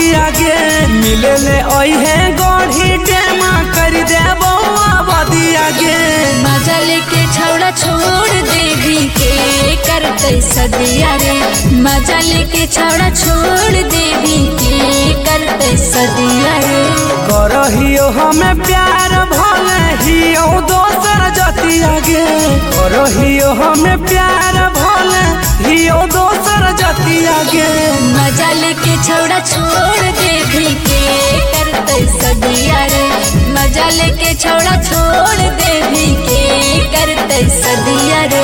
बदिया गे मिले ले ओहे गढ़ी डेमा कर दे बउआ बदिया गे मजा लेके छौड़ा छोड़ देवी के करते सदिया रे मजा लेके छौड़ा छोड़ देवी के करते सदिया रे करहियो हमें प्यार भले हियो दोसर जतिया गे करहियो हमें प्यार भले हियो दोसर जतिया गे मजा लेके छौड़ा छोड़ देवी के करते सदिया रे मजा लेके छौड़ा छोड़ देवी के करते सदिया रे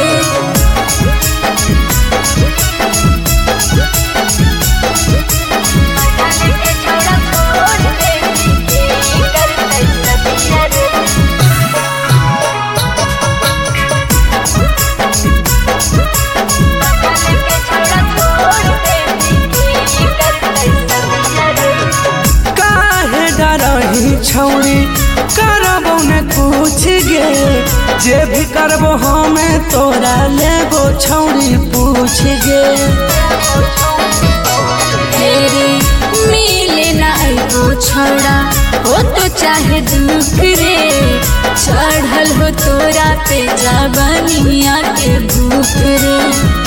छौड़ी करबो ने कुछ गे जे भी करबो हमें तोरा लेबो छौड़ी पूछ गे मिले ना आइबो छौड़ा हो तो चाहे दुख रे चढ़ल हो तोरा पे जवानिया के भूख रे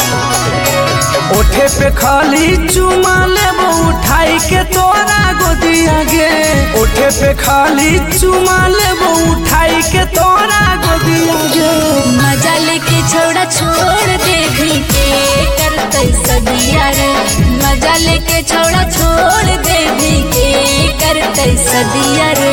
ओठे पे खाली चुमा लेबो उठाई के तोरा गोदिया गे ओठे पे खाली चुमा लेबो उठाई के तोरा गोदिया गे मजा लेके छौड़ा छोड़ देवी के करते सदिया रे मजा लेके छौड़ा छोड़ देवी के करते सदिया रे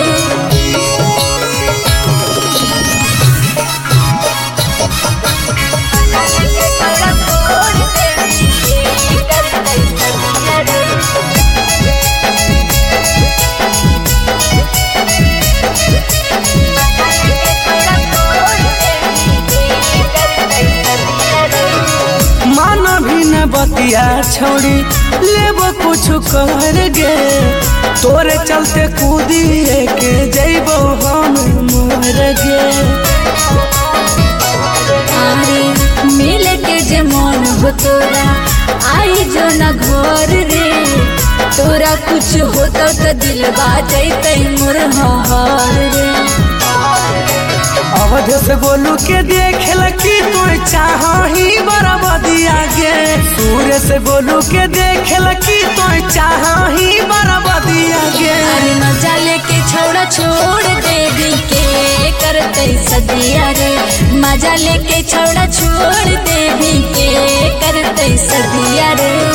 बतिया छोड़ी लेबो कुछ कर गे तोरे चलते कूदिए के जइबो हम मर गे मिले के जे मन हो तोरा आई जो न घर रे तोरा कुछ होता तो दिलवा जैते मोर हार रे अवध से बोलू के देखेल कि तू चाही बराबदिया गे सूर्य से बोलू के देखेल कि तू चाही बराबदिया गे मजा लेके छौड़ा छोड़ देवी के करते सदिया रे मजा लेके छौड़ा छोड़ देवी के करते सदिया रे।